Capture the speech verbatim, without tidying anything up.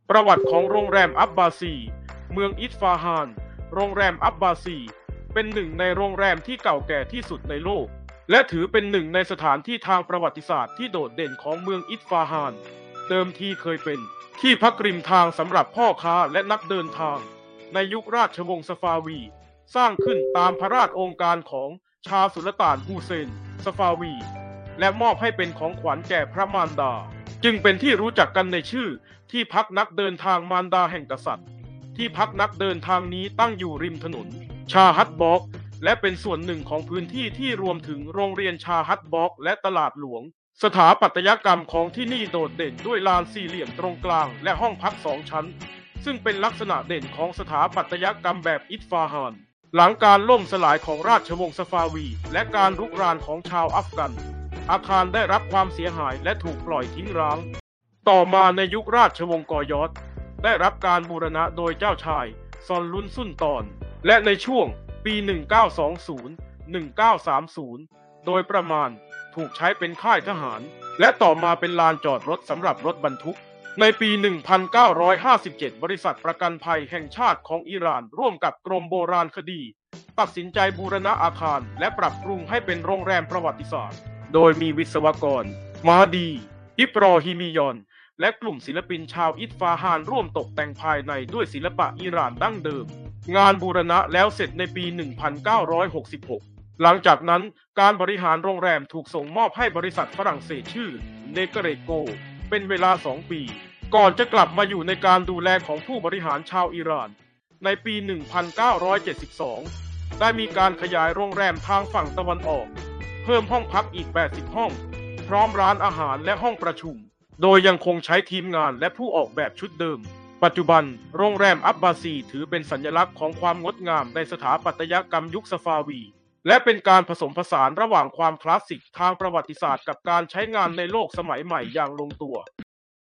ประวัติของโรงแรมอับบาซีเมืองอิสฟาฮานโรงแรมอับบาซีเป็นหนึ่งในโรงแรมที่เก่าแก่ที่สุดในโลกและถือเป็นหนึ่งในสถานที่ทางประวัติศาสตร์ที่โดดเด่นของเมืองอิสฟาฮานเดิมทีเคยเป็นที่พักริมทางสำหรับพ่อค้าและนักเดินทางในยุคราชวงศ์ซาฟาวีสร้างขึ้นตามพระราชโองการของชาสุลต่านฮูเซนซาฟาวีและมอบให้เป็นของขวัญแก่พระมารดาจึงเป็นที่รู้จักกันในชื่อที่พักนักเดินทางมารดาแห่งกษัตริย์ที่พักนักเดินทางนี้ตั้งอยู่ริมถนนชาฮัตบอกและเป็นส่วนหนึ่งของพื้นที่ที่รวมถึงโรงเรียนชาฮัตบอกและตลาดหลวงสถาปัตยกรรมของที่นี่โดดเด่นด้วยลานสี่เหลี่ยมตรงกลางและห้องพักสองชั้นซึ่งเป็นลักษณะเด่นของสถาปัตยกรรมแบบอิสฟาฮานหลังการล่มสลายของราชวงศ์ซาฟาวีและการรุกรานของชาวอัฟกันอาคารได้รับความเสียหายและถูกปล่อยทิ้งร้างต่อมาในยุคราชวงศ์กอยอตได้รับการบูรณะโดยเจ้าชายซอนลุนซุนตอนและในช่วงปี หนึ่งเก้าสองศูนย์ หนึ่งเก้าสามศูนย์ โดยประมาณถูกใช้เป็นค่ายทหารและต่อมาเป็นลานจอดรถสำหรับรถบรรทุกในปี หนึ่งพันเก้าร้อยห้าสิบเจ็ด บริษัทประกันภัยแห่งชาติของอิหร่านร่วมกับกรมโบราณคดีตัดสินใจบูรณะอาคารและปรับปรุงให้เป็นโรงแรมประวัติศาสตร์โดยมีวิศวกรมาดีอิบรอฮิมียอนและกลุ่มศิลปินชาวอิสฟาฮานร่วมตกแต่งภายในด้วยศิลปะอิหร่านดั้งเดิมงานบูรณะแล้วเสร็จในปี หนึ่งพันเก้าร้อยหกสิบหก หลังจากนั้นการบริหารโรงแรมถูกส่งมอบให้บริษัทฝรั่งเศสชื่อเนเกเรโกเป็นเวลาสองปีก่อนจะกลับมาอยู่ในการดูแลของผู้บริหารชาวอิหร่านในปี หนึ่งพันเก้าร้อยเจ็ดสิบสอง ได้มีการขยายโรงแรมทางฝั่งตะวันออกเพิ่มห้องพักอีกแปดสิบห้องพร้อมร้านอาหารและห้องประชุมโดยยังคงใช้ทีมงานและผู้ออกแบบชุดเดิมปัจจุบันโรงแรมอับบาซีถือเป็นสัญลักษณ์ของความงดงามในสถาปัตยกรรมยุคซาฟาวีและเป็นการผสมผสานระหว่างความคลาสสิกทางประวัติศาสตร์กับการใช้งานในโลกสมัยใหม่อย่างลงตัว